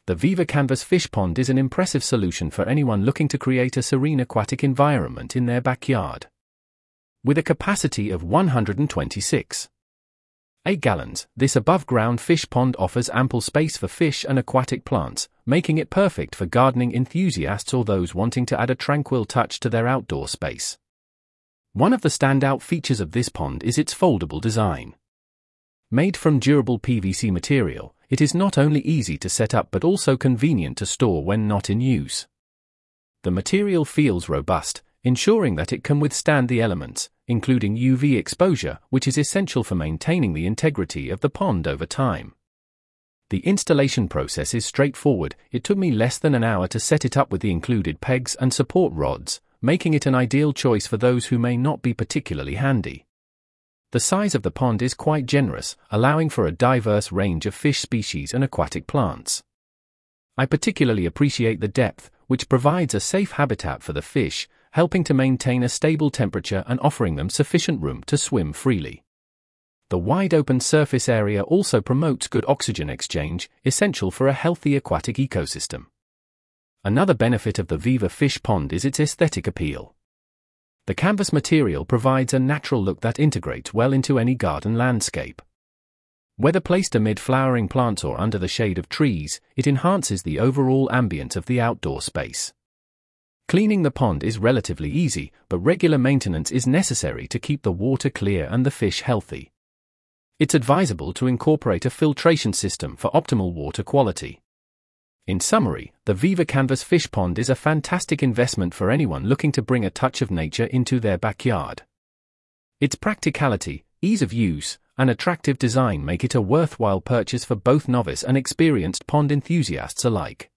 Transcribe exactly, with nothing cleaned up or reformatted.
The Viva Canvas Fish Pond is an impressive solution for anyone looking to create a serene aquatic environment in their backyard. With a capacity of one hundred twenty-six point eight gallons, this above-ground fish pond offers ample space for fish and aquatic plants, making it perfect for gardening enthusiasts or those wanting to add a tranquil touch to their outdoor space. One of the standout features of this pond is its foldable design. Made from durable P V C material, it is not only easy to set up but also convenient to store when not in use. The material feels robust, ensuring that it can withstand the elements, including U V exposure, which is essential for maintaining the integrity of the pond over time. The installation process is straightforward. It took me less than an hour to set it up with the included pegs and support rods, making it an ideal choice for those who may not be particularly handy. The size of the pond is quite generous, allowing for a diverse range of fish species and aquatic plants. I particularly appreciate the depth, which provides a safe habitat for the fish, helping to maintain a stable temperature and offering them sufficient room to swim freely. The wide open surface area also promotes good oxygen exchange, essential for a healthy aquatic ecosystem. Another benefit of the Viva Fish Pond is its aesthetic appeal. The canvas material provides a natural look that integrates well into any garden landscape. Whether placed amid flowering plants or under the shade of trees, it enhances the overall ambience of the outdoor space. Cleaning the pond is relatively easy, but regular maintenance is necessary to keep the water clear and the fish healthy. It's advisable to incorporate a filtration system for optimal water quality. In summary, the Viva Canvas Fish Pond is a fantastic investment for anyone looking to bring a touch of nature into their backyard. Its practicality, ease of use, and attractive design make it a worthwhile purchase for both novice and experienced pond enthusiasts alike.